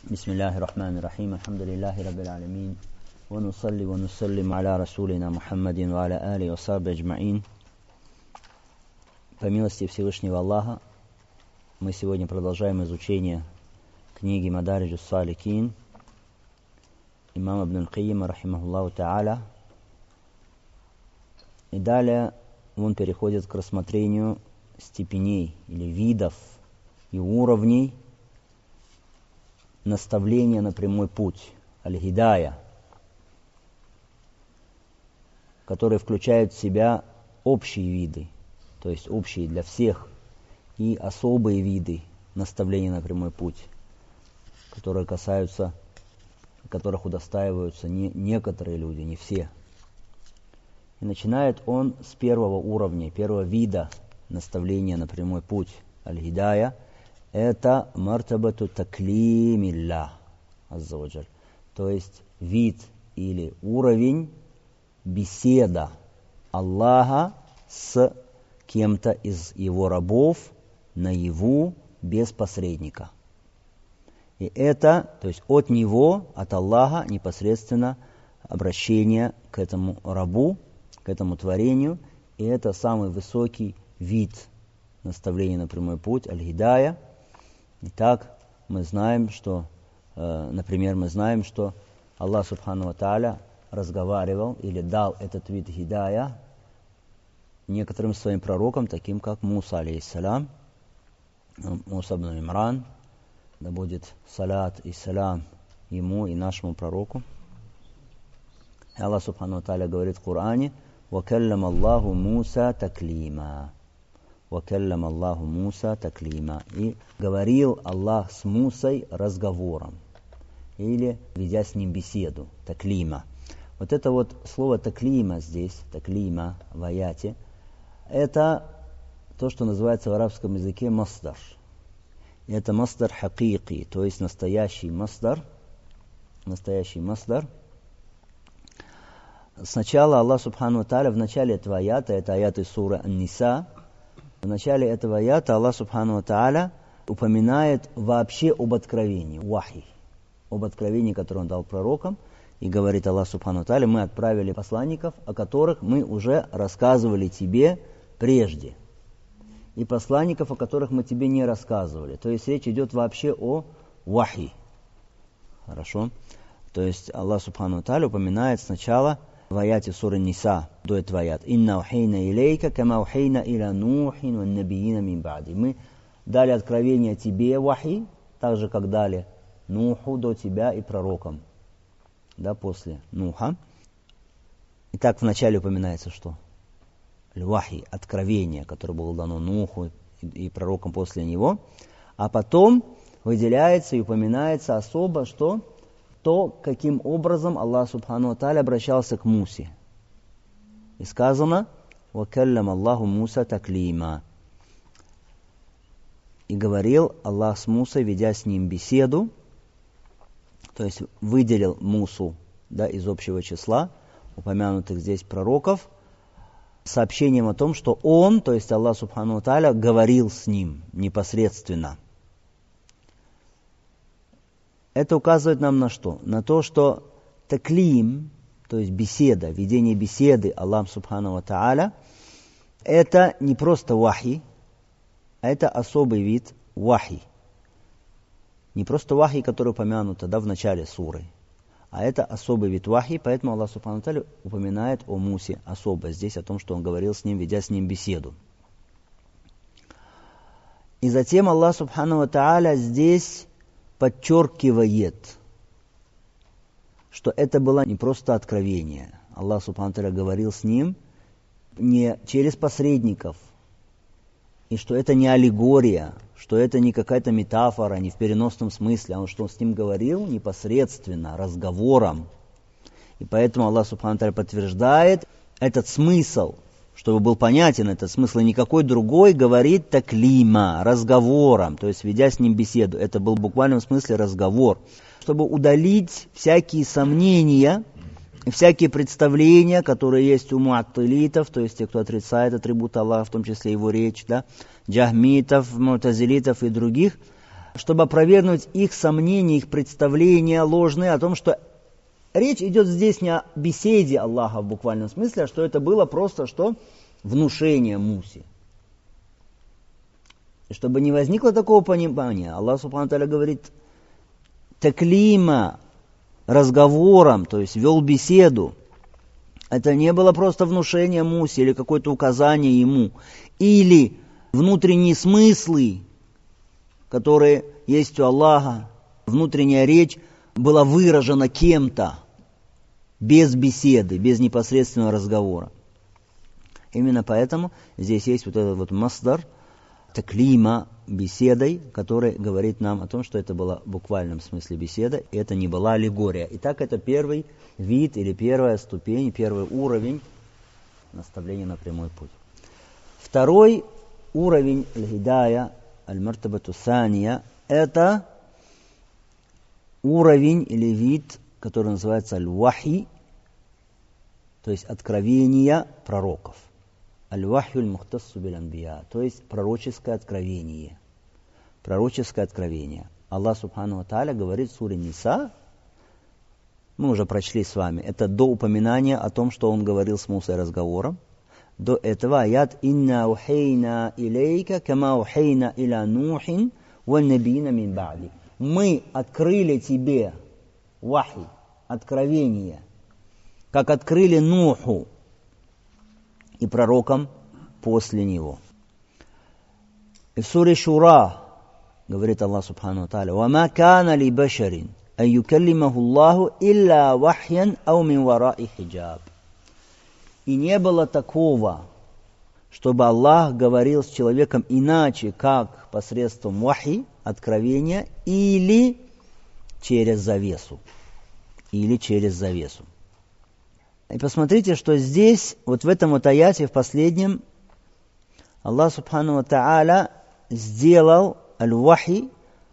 Бисмиллахи рахмани рахим, алхамдулиллахи раббил алямин, ва нусалли ва нуссаллим аля расулина Мухаммадин ва аля али ва сахби аджмаин. По милости Всевышнего Аллаха, мы сегодня продолжаем изучение книги Мадариджус Саликин имама Ибн аль-Кайима рахимахуллаху та'аля. И далее он переходит к рассмотрению степеней или видов и уровней наставления на прямой путь, аль-хидая, которые включают в себя общие виды, то есть общие для всех, и особые виды наставления на прямой путь, которые касаются, которых удостаиваются некоторые люди, не все. И начинает он с первого уровня, первого вида наставления на прямой путь, аль-хидая. Это мартабату таклимилля азза ва джаль, то есть вид или уровень беседа Аллаха с кем-то из его рабов наяву без посредника. И это, то есть от него, от Аллаха непосредственно обращение к этому рабу, к этому творению, и это самый высокий вид наставления на прямой путь, аль-хидая. Итак, мы знаем, что, например, Аллах Субхану ва Тааля разговаривал или дал этот вид хидая некоторым своим пророкам, таким как Муса, алейхиссалям, Муса ибн Имран, да будет салат и салам ему и нашему пророку. И Аллах Субхану ва Тааля говорит в Коране: «Вакаллама Аллаху Муса таклима». «Вакаллама Аллаху Муса таклима». И говорил Аллах с Мусой разговором, или ведя с ним беседу, таклима. Вот это вот слово таклима здесь, таклима в аяте, это то, что называется в арабском языке масдар. И это масдар хакики, то есть настоящий масдар. Сначала Аллах Субхану ва Тааля в начале этого аята, это аят из суры Ан-Ниса, в начале этого аята Аллах Субхану ва Тааля упоминает вообще об откровении, вахи, об откровении, которое он дал пророкам, и говорит Аллах Субхану ва Тааля: мы отправили посланников, о которых мы уже рассказывали тебе прежде, и посланников, о которых мы тебе не рассказывали. То есть речь идет вообще о вахи. Хорошо? То есть Аллах Субхану ва Тааля упоминает сначала в аяте суры Ниса, до этого аят: «Инна ухейна илейка, кама ухейна иля нухин ва набиина мин ба'ди». Мы дали откровение тебе, вахи, так же, как дали Нуху до тебя и пророкам, да, после Нуха. Итак, вначале упоминается что? Вахи, откровение, которое было дано Нуху и пророкам после него. А потом выделяется и упоминается особо, что то, каким образом Аллах Субхану ва Тааля обращался к Мусе. И сказано: «Вакаллама Аллаху Муса таклима». И говорил Аллах с Мусой, ведя с ним беседу, то есть выделил Мусу, да, из общего числа упомянутых здесь пророков, сообщением о том, что он, то есть Аллах Субхану ва Тааля, говорил с ним непосредственно. Это указывает нам на что? На то, что таклим, то есть беседа, ведение беседы Аллах Субхану ва Тааля, это не просто вахи, а это особый вид вахи. Не просто вахи, который упомянуто, да, в начале суры, а это особый вид вахи, поэтому Аллах Субхану ва Тааля упоминает о Мусе особо здесь, о том, что он говорил с ним, ведя с ним беседу. И затем Аллах Субхану ва Тааля здесь подчеркивает, что это было не просто откровение. Аллах Субхану ва Тааля говорил с ним не через посредников, и что это не аллегория, что это не какая-то метафора, не в переносном смысле, а он что он с ним говорил непосредственно, разговором. И поэтому Аллах Субхану ва Тааля подтверждает этот смысл, чтобы был понятен этот смысл, и никакой другой говорит таклима, разговором, то есть ведя с ним беседу. Это был в буквальном смысле разговор, чтобы удалить всякие сомнения и всякие представления, которые есть у муаттилитов, то есть те, кто отрицает атрибуты Аллаха, в том числе его речь, да, джахмитов, мутазилитов и других, чтобы опровергнуть их сомнения, их представления ложные о том, что речь идет здесь не о беседе Аллаха в буквальном смысле, а что это было просто что? Внушение Мусе. И чтобы не возникло такого понимания, Аллах Субхану Тааля говорит, таклима, разговором, то есть вел беседу. Это не было просто внушение Мусе или какое-то указание ему, или внутренние смыслы, которые есть у Аллаха, внутренняя речь была выражена кем-то, без беседы, без непосредственного разговора. Именно поэтому здесь есть вот этот вот масдар, таклима, беседой, который говорит нам о том, что это была в буквальном смысле беседа, и это не была аллегория. Итак, это первый вид или первая ступень, первый уровень наставления на прямой путь. Второй уровень аль-хидая, аль-мартабату сания, это уровень или вид, который называется аль-вахи, то есть откровения пророков. Аль-вахю аль-мухтассу биль-анбия, то есть пророческое откровение. Пророческое откровение. Аллах Субхану ва Тааля говорит в суре Ниса, мы уже прочли с вами, это до упоминания о том, что он говорил с Мусой разговором. До этого аят «Инна ухейна илейка, кама ухейна иля нухин, валь набийна мин ба'ди». Мы открыли тебе вахи, откровение, как открыли Нуху и пророкам после него. И в суре Шура говорит Аллах Субхану ва Тааля: «Вама кана ли башарин ан юкаллимаху Аллаху илля вахьян ау мин вараи хиджаб». И не было такого, чтобы Аллах говорил с человеком иначе, как посредством вахи, откровения, или через завесу. Или через завесу. И посмотрите, что здесь, вот в этом вот аяте, в последнем, Аллах Субхану ва Тааля сделал аль-вахи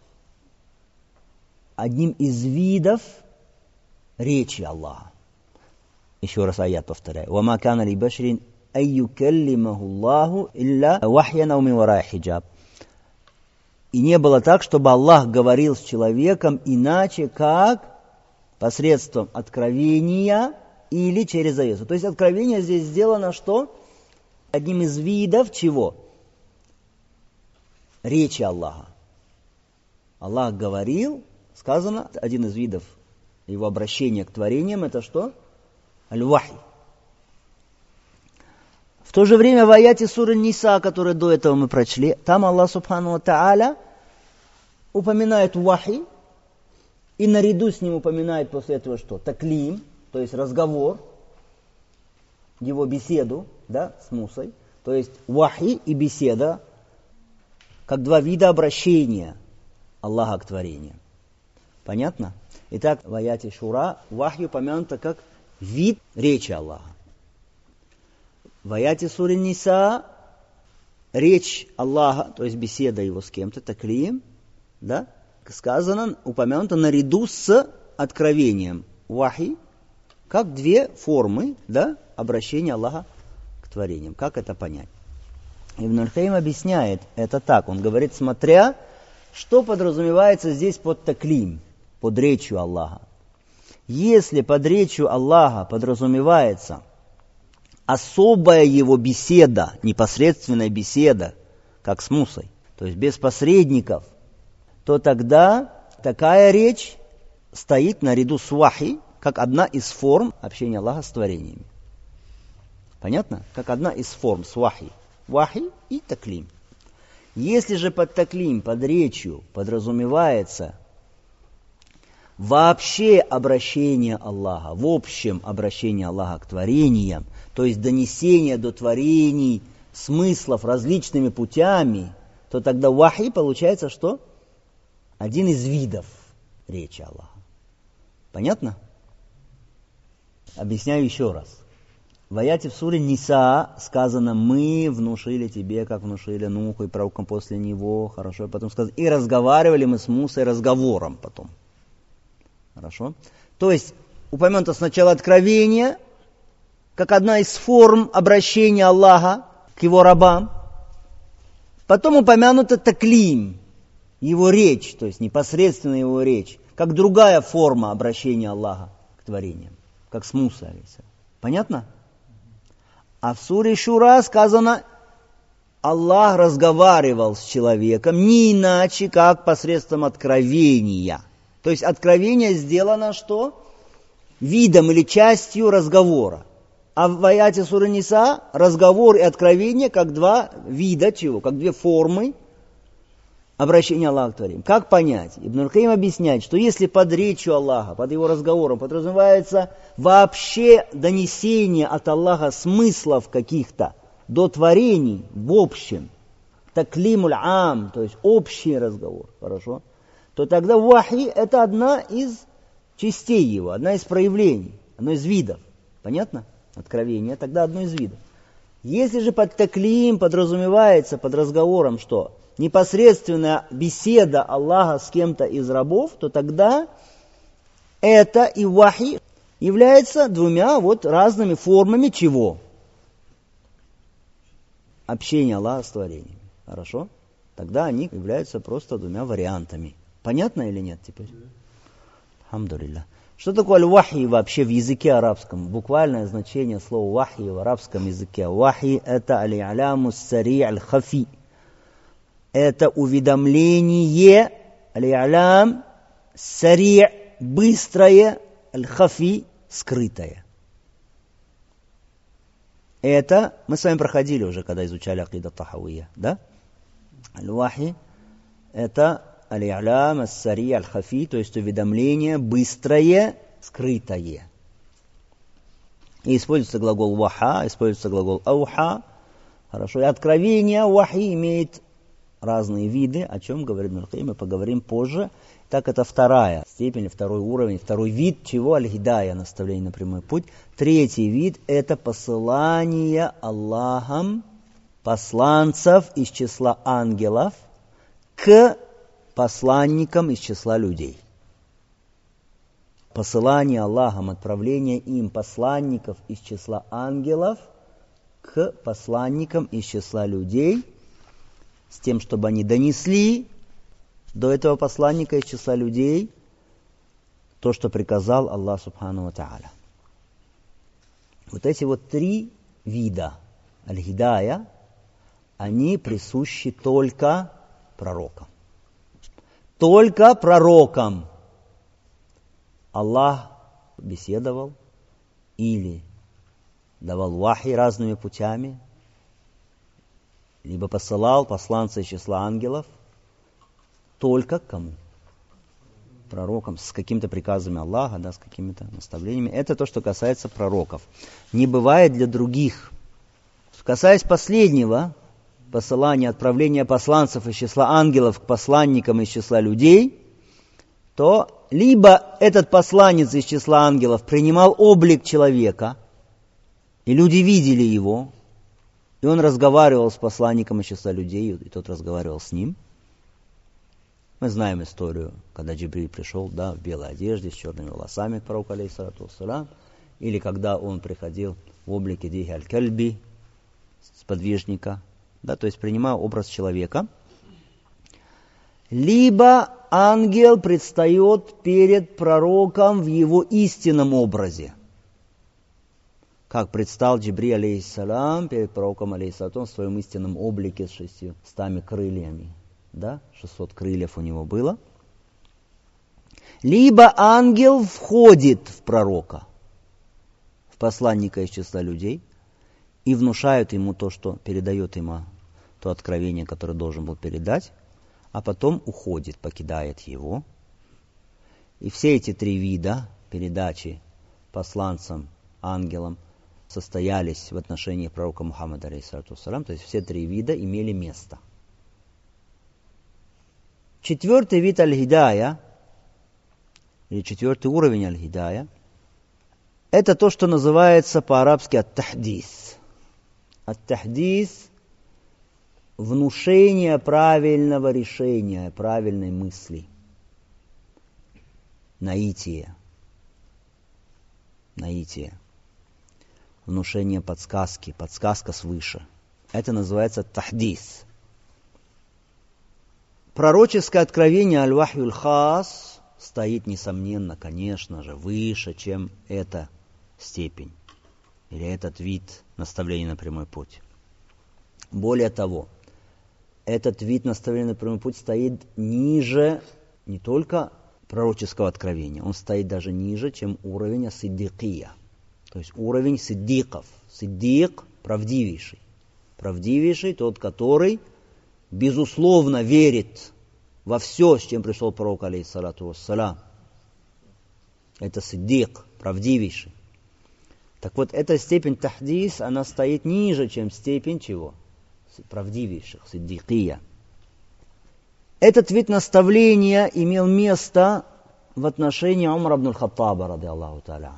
одним из видов речи Аллаха. Еще раз аят повторяю. «Вама кана ли башарин ан юкаллимаху Аллаху илля вахьян ау мин вараи хиджаб». И не было так, чтобы Аллах говорил с человеком иначе, как посредством откровения или через завесу. То есть откровение здесь сделано что? Одним из видов чего? Речи Аллаха. Аллах говорил, сказано, один из видов его обращения к творениям, это что? Аль-вахи. В то же время в аяте суры Ниса, который до этого мы прочли, там Аллах Субхану ва Тааля упоминает вахи, и наряду с ним упоминает после этого что? Таклим, то есть разговор, его беседу, да, с Мусой. То есть вахи и беседа, как два вида обращения Аллаха к творению. Понятно? Итак, в аяте Шура вахи упомянуто как вид речи Аллаха. В аяте суре Ниса речь Аллаха, то есть беседа его с кем-то, таклим, да, сказано, упомянуто наряду с откровением вахи, как две формы, да, обращения Аллаха к творениям. Как это понять? Ибн аль-Каим объясняет это так. Он говорит, смотря, что подразумевается здесь под таклим, под речью Аллаха. Если под речью Аллаха подразумевается особая его беседа, непосредственная беседа, как с Мусой, то есть без посредников, то тогда такая речь стоит наряду с вахи, как одна из форм общения Аллаха с творениями. Понятно? Как одна из форм с вахи. Вахи и таклим. Если же под таклим, под речью подразумевается вообще обращение Аллаха, в общем обращение Аллаха к творениям, то есть донесение до творений смыслов различными путями, то тогда вахи получается что? Один из видов речи Аллаха. Понятно? Объясняю еще раз. В аяте в суре Ниса сказано, мы внушили тебе, как внушили Нуху и пророкам после него. Хорошо, потом сказано, и разговаривали мы с Мусой разговором потом. Хорошо? То есть, упомянуто сначала откровение, как одна из форм обращения Аллаха к его рабам. Потом упомянуто таклим, его речь, то есть непосредственно его речь, как другая форма обращения Аллаха к творениям, как с Муса, алейхиссалям. Понятно? А в суре Шура сказано, Аллах разговаривал с человеком не иначе, как посредством откровения. То есть откровение сделано что? Видом или частью разговора. А в аяте суры Ниса разговор и откровение как два вида чего, как две формы обращения Аллаха к творениям. Как понять? Ибн Аль-Каим объясняет, что если под речью Аллаха, под его разговором подразумевается вообще донесение от Аллаха смыслов каких-то до творений в общем, таклимуль ам, то есть общий разговор, хорошо, то тогда вахи это одна из частей его, одна из проявлений, одно из видов. Понятно? Откровение тогда одно из видов. Если же под таклим подразумевается под разговором, что непосредственная беседа Аллаха с кем-то из рабов, то тогда это и вахи являются двумя разными формами чего? Общения Аллаха с творениями. Хорошо? Тогда они являются просто двумя вариантами. Понятно или нет теперь? Алхамдулилля. Что такое аль-вахи вообще в языке арабском? Буквальное значение слова вахи в арабском языке. Вахи это аль-аляму сари аль-хафи. Это уведомление, аль-алям сари, быстрое, аль-хафи, скрытое. Это мы с вами проходили уже, когда изучали акида тахавия, да? Аль-вахи это аль-алям ас-сари аль-хафи, то есть уведомление быстрое, скрытое. И используется глагол ваха, используется глагол ауха. Хорошо. И откровение вахи имеет разные виды, о чем говорит Ибн Аль-Каим, мы поговорим позже. Так это вторая степень, второй уровень, второй вид, чего аль-хидая, наставление на прямой путь. Третий вид это посылание Аллахом посланцев из числа ангелов к посланникам из числа людей. Посылание Аллахом, отправление им посланников из числа ангелов к посланникам из числа людей, с тем, чтобы они донесли до этого посланника из числа людей то, что приказал Аллах Субхану ва Тааля. Вот эти три вида аль-хидая, они присущи только пророкам. Только пророкам Аллах беседовал или давал вахи разными путями, либо посылал посланца из числа ангелов, только кому? Пророкам, с какими-то приказами Аллаха, да, с какими-то наставлениями. Это то, что касается пророков. Не бывает для других. Касаясь последнего, посылания, отправления посланцев из числа ангелов к посланникам из числа людей, то либо этот посланец из числа ангелов принимал облик человека, и люди видели его, и он разговаривал с посланником из числа людей, и тот разговаривал с ним. Мы знаем историю, когда Джибриль пришел, да, в белой одежде, с черными волосами к пророку, алейхиссалату вассалям, или когда он приходил в облике Дихи аль-Кальби, сподвижника, да, то есть принимал образ человека. Либо ангел предстает перед пророком в его истинном образе. Как предстал Джибриль, алейхиссалам, перед пророком, алейхиссалату, в своем истинном облике с 600 крыльями. Да, 600 крыльев у него было. Либо ангел входит в пророка, в посланника из числа людей, и внушает ему то, что передает ему то откровение, которое должен был передать, а потом уходит, покидает его. И все эти три вида передачи посланцам, ангелам состоялись в отношении пророка Мухаммада, алейхиссалату вассалям, то есть все три вида имели место. Четвертый вид аль-хидая, или четвертый уровень аль-хидая, это то, что называется по-арабски ат-тахдис. Ат-тахдис – внушение правильного решения, правильной мысли. Наитие. Внушение подсказки, подсказка свыше. Это называется тахдис. пророческое откровение аль-вахюль хас стоит, несомненно, конечно же, выше, чем эта степень или этот вид наставления на прямой путь. Более того, этот вид наставления на прямой путь стоит ниже не только пророческого откровения, он стоит даже ниже, чем уровень ас-сиддикия, то есть уровень сиддиков. Сиддик – правдивейший. Правдивейший – тот, который, безусловно, верит во все, с чем пришел пророк, алейхиссалату вассалям. Это сиддик, правдивейший. Так вот, эта степень тахдис, она стоит ниже, чем степень чего? Правдивейших, сиддикия. Этот вид наставления имел место в отношении Умара ибн аль-Хаттаба, ради Аллаху та'аля.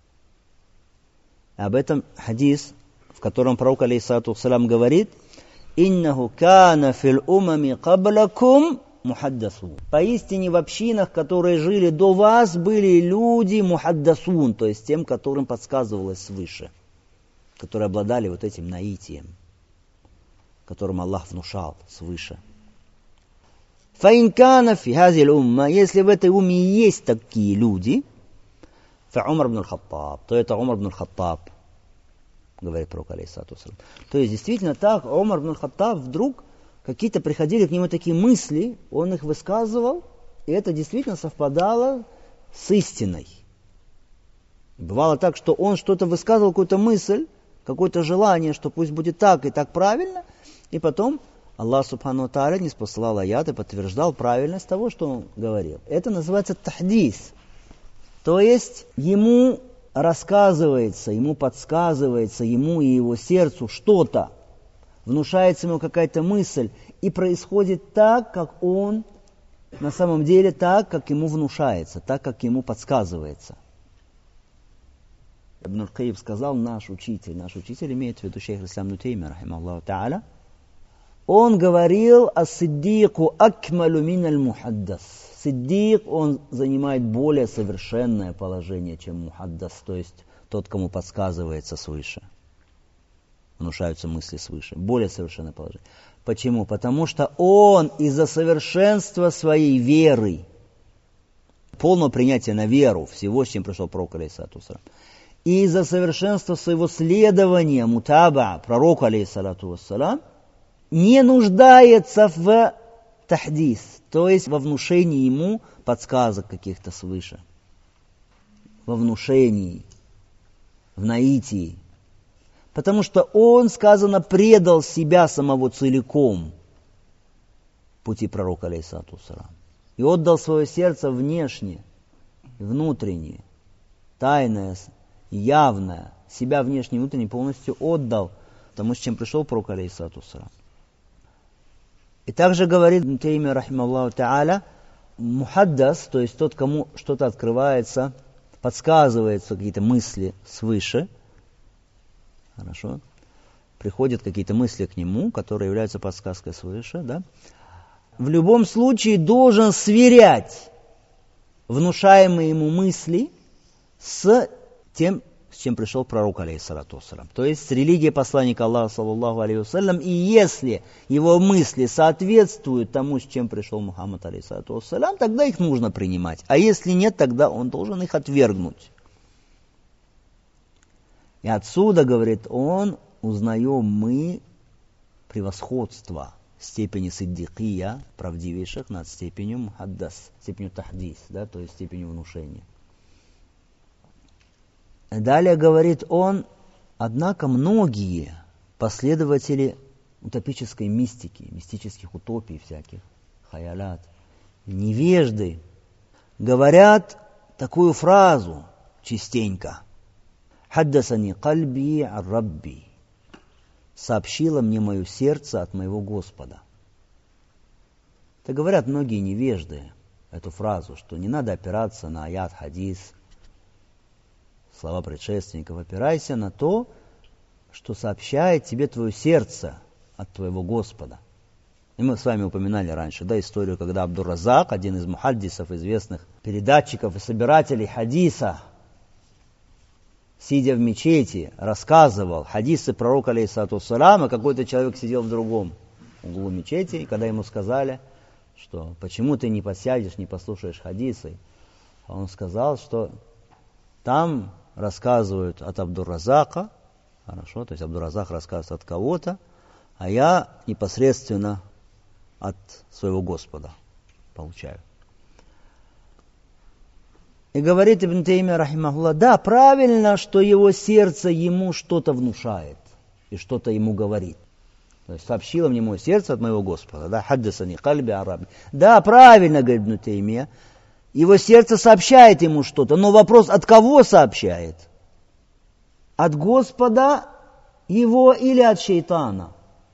Об этом хадис, в котором пророк, алейхиссалату вассалям, говорит: «Иннаху кана фил умами каблакум мухаддасун». Поистине в общинах, которые жили до вас, были люди мухаддасун, то есть тем, которым подсказывалось свыше, которые обладали вот этим наитием, которым Аллах внушал свыше. «Фаин кана фи хазиль умма», если в этой умме есть такие люди, «фа Умар ибн аль-Хаттаб», то это Умар ибн аль-Хаттаб, говорит пророк, алейхиссалату вассалям. То есть действительно так, Умар ибн аль-Хаттаб вдруг какие-то приходили к нему такие мысли, он их высказывал, и это действительно совпадало с истиной. Бывало так, что он что-то высказывал, какую-то мысль, какое-то желание, что пусть будет так и так правильно, и потом Аллах субхану ва тааля ниспослал аят и подтверждал правильность того, что он говорил. Это называется тахдис. То есть ему рассказывается, ему подсказывается, ему и его сердцу что-то, внушается ему какая-то мысль, и происходит так, как он, на самом деле так, как ему внушается, так, как ему подсказывается. Ибн аль-Кайим сказал, наш учитель имеет в виду шейх ал-Ислам ибн Теймия, рахимахуллаху та'аля, он говорил: «Ас-сиддику акмалу миналь мухаддас». Сиддик, он занимает более совершенное положение, чем мухаддас, то есть тот, кому подсказывается свыше, внушаются мысли свыше. Более совершенное положение. Почему? Потому что он из-за совершенства своей веры, полного принятия на веру всего, с чем пришел пророк, алейхиссалату вассалям, и из-за совершенства своего следования, мутаба, пророку, алейхиссалату вассалям, не нуждается в тахдис, то есть во внушении ему подсказок каких-то свыше. Во внушении, в наитии. Потому что он, сказано, предал себя самого целиком пути пророка, алейхиссалату вассалям, и отдал свое сердце внешне, внутренне, тайное, явное, себя внешне и внутренне полностью отдал тому, с чем пришел пророк, алейхиссалату вассалям. И также говорит Ибн Теймия, рахимахуллаху та'аля, мухаддас, то есть тот, кому что-то открывается, подсказывается какие-то мысли свыше, хорошо, приходят какие-то мысли к нему, которые являются подсказкой свыше, да, в любом случае должен сверять внушаемые ему мысли с тем, с чем пришел пророк, алейхиссалату вассалям. То есть с религией посланника Аллаха, саллаллаху алейхи вассалям, и если его мысли соответствуют тому, с чем пришел Мухаммад, алейхиссалату вассалям, тогда их нужно принимать. А если нет, тогда он должен их отвергнуть. И отсюда, говорит он, узнаем мы превосходство степени сиддикия, правдивейших, над степенью мухаддас, степенью тахдис, да, то есть степенью внушения. Далее говорит он, однако многие последователи утопической мистики, мистических утопий всяких, хаялят, невежды, говорят такую фразу частенько: «Хаддасани кальби ар-рабби», сообщило мне мое сердце от моего Господа. Это говорят многие невежды, эту фразу, что не надо опираться на аят, хадис, слова предшественников, опирайся на то, что сообщает тебе твое сердце от твоего Господа. И мы с вами упоминали раньше, да, историю, когда Абдур-Разак, один из мухаддисов, известных передатчиков и собирателей хадиса, сидя в мечети, рассказывал хадисы пророка, алейхиссалату вассалям, а какой-то человек сидел в другом углу мечети, и когда ему сказали, что почему ты не посядешь, не послушаешь хадисы. А он сказал, что там рассказывают от Абдур-Разака, хорошо, то есть Абдур-Разак рассказывает от кого-то, а я непосредственно от своего Господа получаю. И говорит Ибн Таймия, рахимахуллах, да, правильно, что его сердце ему что-то внушает и что-то ему говорит. То есть сообщило мне мое сердце от моего Господа. Да, хаддасани кальби араби. Да, правильно, говорит Ибн Таймия. Его сердце сообщает ему что-то, но вопрос, от кого сообщает? От Господа его или от шейтана?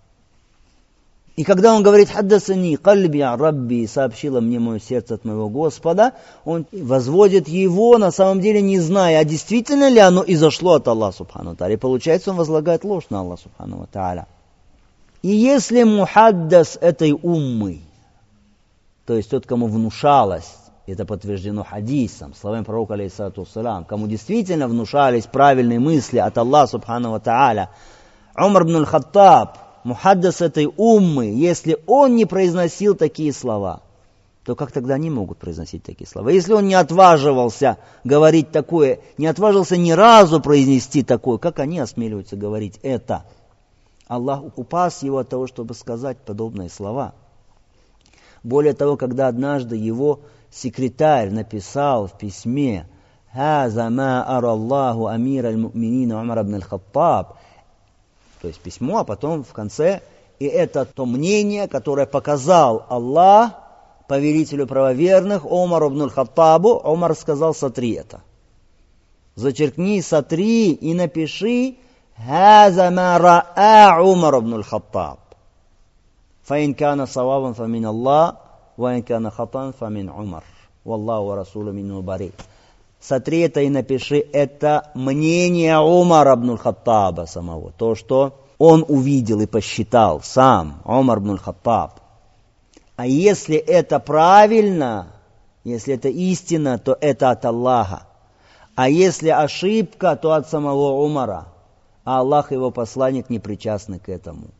И когда он говорит «Хаддасани кальби рабби», сообщило мне мое сердце от моего Господа, он возводит его, на самом деле не зная, а действительно ли оно изошло от Аллаха Субхану Тааля. И получается, он возлагает ложь на Аллаха Субхану Тааля. И если мухаддас этой уммы, то есть тот, кому внушалось, это подтверждено хадисом, словами пророка, алейхиссалату вассалям, кому действительно внушались правильные мысли от Аллаха Субхану Тааля, Умар ибн аль-Хаттаб, мухаддас этой уммы, если он не произносил такие слова, то как тогда они могут произносить такие слова? Если он не отваживался говорить такое, не отважился ни разу произнести такое, как они осмеливаются говорить это? Аллах упас его от того, чтобы сказать подобные слова. Более того, когда однажды его секретарь написал в письме «Хаза ма араллаху амир аль-му'минина Умар ибн аль-Хаттаб», то есть письмо, а потом в конце, и это то мнение, которое показал Аллах повелителю правоверных Умару ибн аль-Хаттабу. Умар сказал: сотри это. Зачеркни, сотри и напиши «Хаза ма ра'a Умар ибн аль-Хаттаб. Фаин кана савабан фамин Аллах, ваин кана хатан фамин Умар. Валлаху ва расулу мину бари». Сотри это и напиши, это мнение Умара ибн аль-Хаттаба самого. То, что он увидел и посчитал сам, Умар ибн аль-Хаттаб. А если это правильно, если это истина, то это от Аллаха. А если ошибка, то от самого Умара. А Аллах и его посланник не причастны к этому.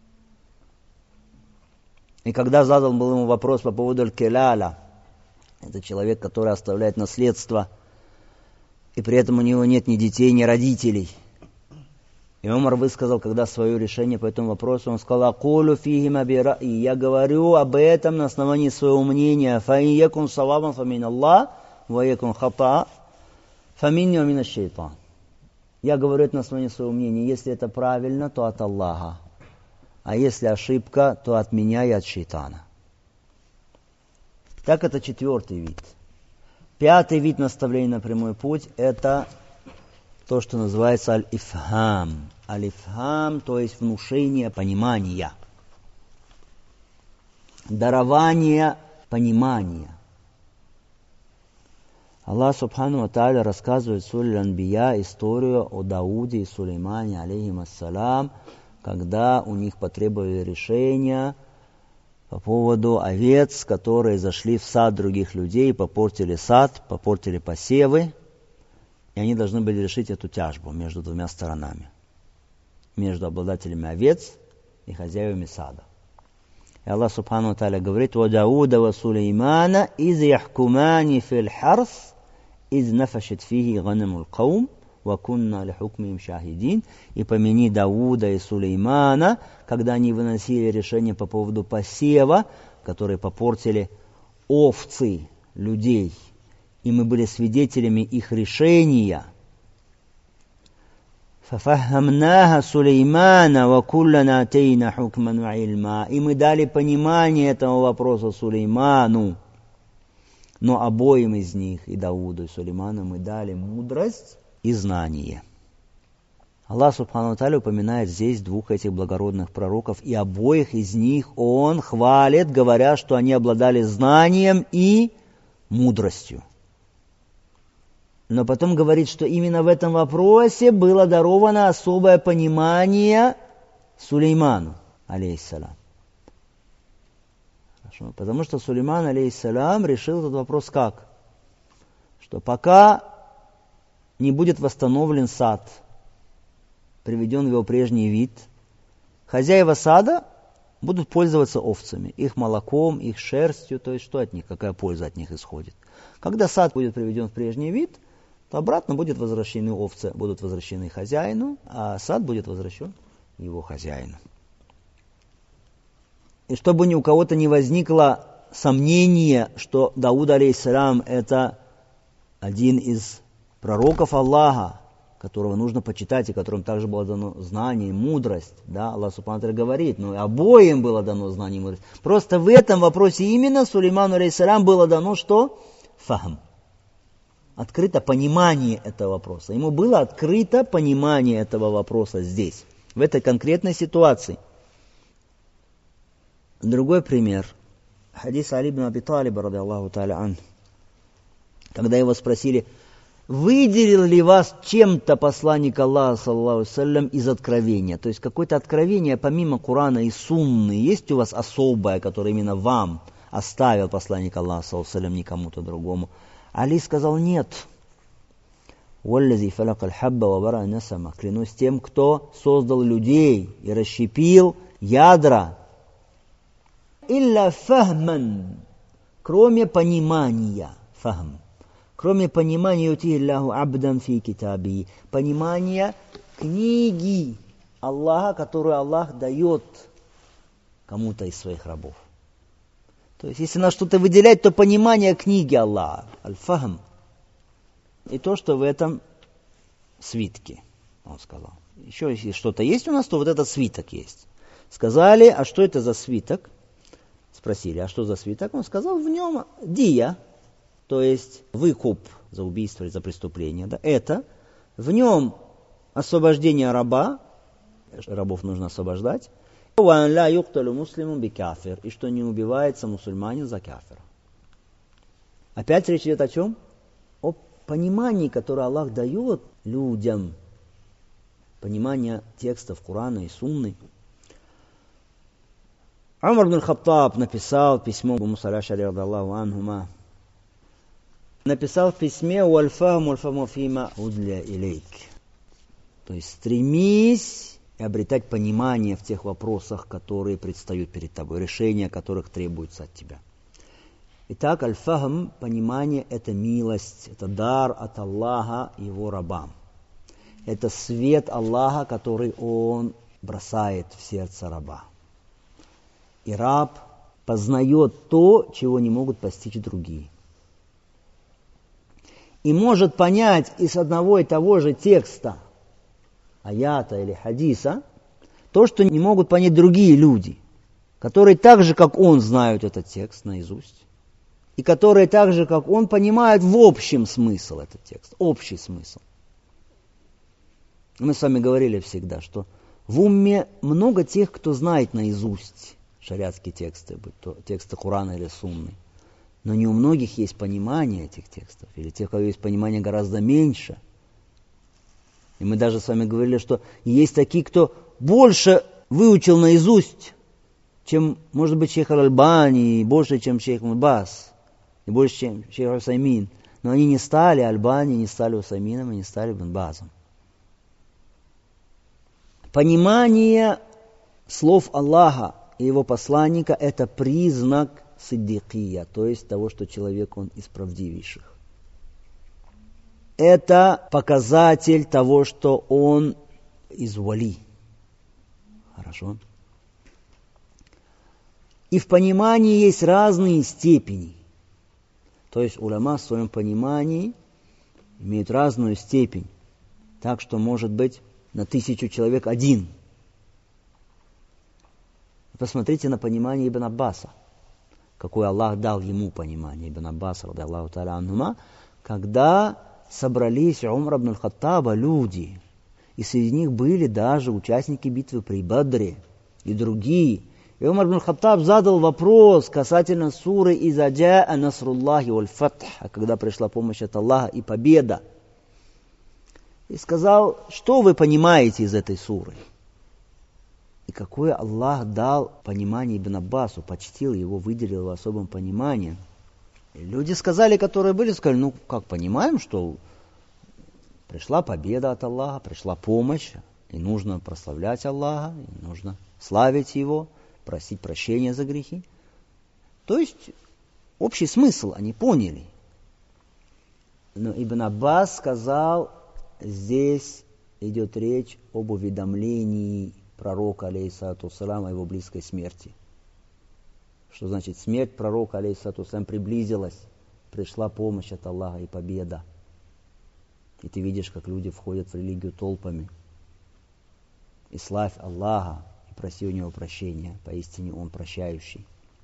И когда задан был ему вопрос по поводу аль-Келаля, это человек, который оставляет наследство, и при этом у него нет ни детей, ни родителей. И Умар высказал, когда свое решение по этому вопросу, он сказал: «Акулю фихи ма би ра'и», я говорю об этом на основании своего мнения. «Фаин якун савабан фамин Аллах, ва якун хата фаминни ва мин аш-шайтан». Я говорю это на основании своего мнения. Если это правильно, то от Аллаха. А если ошибка, то от меня и от шайтана. Так, это четвертый вид. Пятый вид наставления на прямой путь – это то, что называется аль-ифхам. Аль-ифхам, то есть внушение понимания. Дарование понимания. Аллах Субхану ва Тааля рассказывает в суре Аль-Анбия историю о Дауде и Сулеймане, алейхим ассалям, когда у них потребовали решения по поводу овец, которые зашли в сад других людей, попортили сад, попортили посевы, и они должны были решить эту тяжбу между двумя сторонами, между обладателями овец и хозяевами сада. И Аллах Субхану ва Тааля говорит: «Ва Дауда ва Сулеймана из яхкумани фил харс, из нафашит фихи ганамул каум, ва кунна ли хукмим шахидин». И помяни Дауда и Сулеймана, когда они выносили решение по поводу посева, которые попортили овцы людей, и мы были свидетелями их решения. «Фафахамнаха Сулеймана ва куллана атейна хукман ва ильма». И мы дали понимание этого вопроса Сулейману, но обоим из них, и Дауду, и Сулейману, мы дали мудрость и знание. Аллах Субхану ва Тааля упоминает здесь двух этих благородных пророков, и обоих из них Он хвалит, говоря, что они обладали знанием и мудростью. Но потом говорит, что именно в этом вопросе было даровано особое понимание Сулейману, алейхиссалям. Хорошо? Потому что Сулейман, алейхиссалям, решил этот вопрос как? Что пока не будет восстановлен сад, приведен в его прежний вид, хозяева сада будут пользоваться овцами, их молоком, их шерстью, то есть что от них, какая польза от них исходит. Когда сад будет приведен в прежний вид, то обратно будут возвращены овцы, будут возвращены хозяину, а сад будет возвращен его хозяину. И чтобы ни у кого-то не возникло сомнение, что Дауд алейхиссалям это один из пророков Аллаха, которого нужно почитать, и которым также было дано знание и мудрость. Да? Аллах Субхану ва Тааля говорит, но обоим было дано знание и мудрость. Просто в этом вопросе именно Сулейману алейхиссалям было дано что? Фахм. Открыто понимание этого вопроса. Ему было открыто понимание этого вопроса здесь, в этой конкретной ситуации. Другой пример. Хадис Али ибн Аби Талиба, ради Аллаху Тааля ан. Когда его спросили, выделил ли вас чем-то посланник Аллаха, саллаллаху алейхи ва саллям, из откровения? То есть какое-то откровение помимо Корана и Сунны есть у вас особое, которое именно вам оставил посланник Аллаха, саллаллаху алейхи ва саллям, не кому-то другому? Али сказал, нет. «Валлази фалак аль-хабба ва бара насама». Клянусь тем, кто создал людей и расщепил ядра. «Илля фахман». Кроме понимания. Фахм. Кроме понимания «Ютихи Аллаху абдан фи китаби». Понимания книги Аллаха, которую Аллах дает кому-то из своих рабов. То есть, если на что-то выделять, то понимание книги Аллаха, аль-фахм, и то, что в этом свитке, он сказал. Еще если что-то есть у нас, то вот этот свиток есть. Сказали, а что это за свиток? Спросили, а что за свиток? Он сказал, в нем дия, то есть выкуп за убийство или за преступление. Да, это, в нем освобождение раба, рабов нужно освобождать, и что не убивается мусульманин за кафира. Опять речь идет о чем? О понимании, которое Аллах дает людям. Понимание текстов Корана и Сунны. Умар ибн Хаттаб написал письмо Абу Муса аль-Аш'ари радиллаху анхума. Написал в письме «Уальфахму фима удля илейк». То есть стремись обретать понимание в тех вопросах, которые предстают перед тобой, решения которых требуются от тебя. Итак, аль-фахм, понимание, это милость, это дар от Аллаха его рабам. Это свет Аллаха, который Он бросает в сердце раба. И раб познает то, чего не могут постичь другие. И может понять из одного и того же текста, аята или хадиса, то, что не могут понять другие люди, которые так же, как он, знают этот текст наизусть, и которые так же, как он, понимают в общем смысл этот текст, общий смысл. Мы с вами говорили всегда, что в умме много тех, кто знает наизусть шариатские тексты, будь то тексты Корана или Сунны. Но не у многих есть понимание этих текстов, или тех, у кого есть понимание гораздо меньше. И мы даже с вами говорили, что есть такие, кто больше выучил наизусть, чем, может быть, шейх Аль-Альбани, и больше, чем шейх Мубас, и больше, чем шейх Усаймин. Но они не стали Альбани, не стали Усаймином, и не стали Ибн Базом. Понимание слов Аллаха и его посланника – это признак сиддикия, то есть того, что человек, он из правдивейших. Это показатель того, что он из вали. Хорошо? И в понимании есть разные степени. То есть уляма в своем понимании имеют разную степень. Так что может быть на 1000 человек один. Посмотрите на понимание Ибн Аббаса. Какое Аллах дал ему понимание, Ибн Аббас, ради Аллаху Тааля анхума, когда собрались Умар ибн Хаттаба люди, и среди них были даже участники битвы при Бадре и другие. И Умар ибн Хаттаб задал вопрос касательно суры «Иза джаа насруллахи валь фатх», когда пришла помощь от Аллаха и победа. И сказал, что вы понимаете из этой суры? И какое Аллах дал понимание Ибн Аббасу, почтил его, выделил в особом понимании. И люди сказали, которые были, сказали, ну как понимаем, что пришла победа от Аллаха, пришла помощь, и нужно прославлять Аллаха, и нужно славить Его, просить прощения за грехи. То есть общий смысл они поняли. Но Ибн Аббас сказал, здесь идет речь об уведомлении пророка, алейхиссалату вассалям, о его близкой смерти. Что значит смерть пророка, алейхиссалату вассалям, приблизилась, пришла помощь от Аллаха и победа. И ты видишь, как люди входят в религию толпами. И славь Аллаха, и проси у Него прощения, поистине Он прощающий.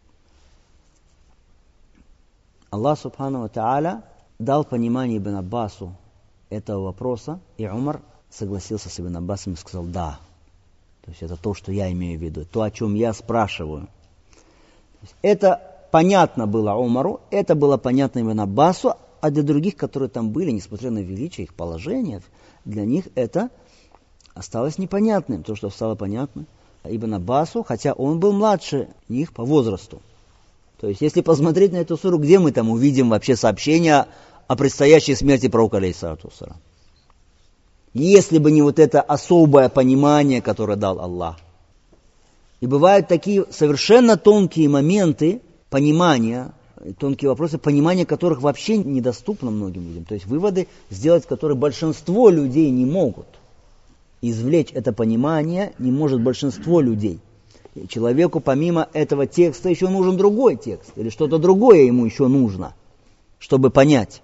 Аллах Субхану ва Тааля дал понимание Ибн Аббасу этого вопроса, и Умар согласился с Ибн Аббасом и сказал «да». То есть это то, что я имею в виду, то, о чем я спрашиваю. Это понятно было Умару, это было понятно Ибн Аббасу, а для других, которые там были, несмотря на величие их положения, для них это осталось непонятным. То, что стало понятно Ибн Аббасу, хотя он был младше них по возрасту. То есть, если посмотреть на эту суру, где мы там увидим вообще сообщение о предстоящей смерти пророка, алейхиссалату вассалям? Если бы не вот это особое понимание, которое дал Аллах. И бывают такие совершенно тонкие моменты понимания, тонкие вопросы, понимания которых вообще недоступно многим людям. То есть выводы сделать, которые большинство людей не могут. Извлечь это понимание не может большинство людей. И человеку помимо этого текста еще нужен другой текст, или что-то другое ему еще нужно, чтобы понять.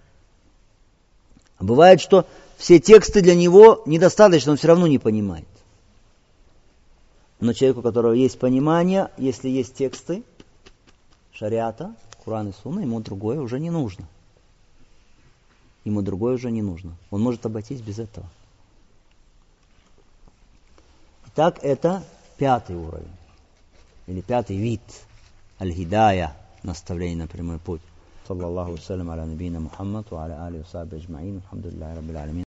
А бывает, что все тексты для него недостаточно, он все равно не понимает. Но человеку, у которого есть понимание, если есть тексты шариата, Куран и Сунна, ему другое уже не нужно. Ему другое уже не нужно. Он может обойтись без этого. Итак, это 5-й уровень, или 5-й вид аль-хидая, наставление на прямой путь. Саллаллаху салям аля набийна Мухаммад, ва аля али ва сахби аджмаин, алхамдулиллахи раббил алямин.